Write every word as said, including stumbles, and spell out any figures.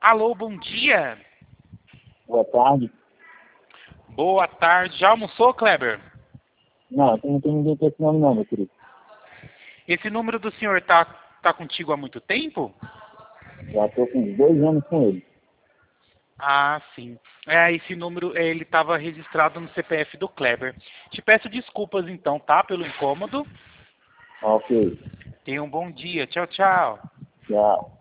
Alô, bom dia. Boa tarde. Boa tarde. Já almoçou, Kleber? Não, aqui não tem ninguém com esse nome não, meu querido. Esse número do senhor tá, tá contigo há muito tempo? Já tô com dois anos com ele. Ah, sim. É, esse número, eh, ele estava registrado no C P F do Kleber. Te peço desculpas então, tá? Pelo incômodo. Ok. Tenha um bom dia. Tchau, tchau. Tchau.